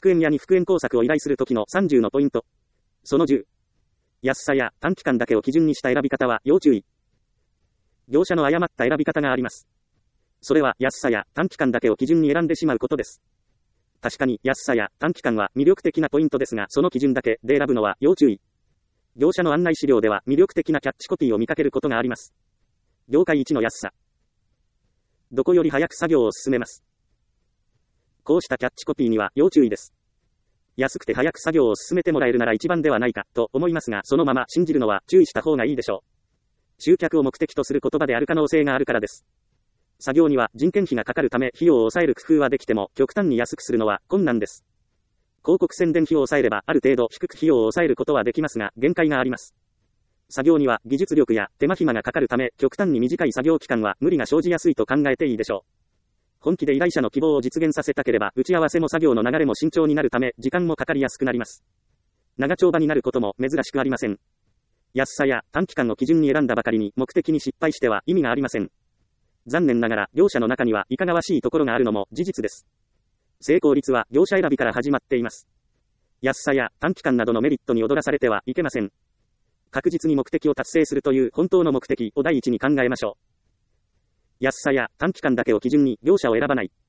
復縁屋に復縁工作を依頼するときの30のポイント。その10。安さや短期間だけを基準にした選び方は要注意。業者の誤った選び方があります。それは安さや短期間だけを基準に選んでしまうことです。確かに安さや短期間は魅力的なポイントですが、その基準だけで選ぶのは要注意。業者の案内資料では魅力的なキャッチコピーを見かけることがあります。業界一の安さ。どこより早く作業を進めます。こうしたキャッチコピーには要注意です。安くて早く作業を進めてもらえるなら一番ではないかと思いますが、そのまま信じるのは注意した方がいいでしょう。集客を目的とする言葉である可能性があるからです。作業には人件費がかかるため費用を抑える工夫はできても極端に安くするのは困難です。広告宣伝費を抑えればある程度低く費用を抑えることはできますが限界があります。作業には技術力や手間暇がかかるため極端に短い作業期間は無理が生じやすいと考えていいでしょう。本気で依頼者の希望を実現させたければ打ち合わせも作業の流れも慎重になるため時間もかかりやすくなります。長丁場になることも珍しくありません。安さや短期間を基準に選んだばかりに目的に失敗しては意味がありません。残念ながら業者の中にはいかがわしいところがあるのも事実です。成功率は業者選びから始まっています。安さや短期間などのメリットに踊らされてはいけません。確実に目的を達成するという本当の目的を第一に考えましょう。安さや短期間だけを基準に業者を選ばない。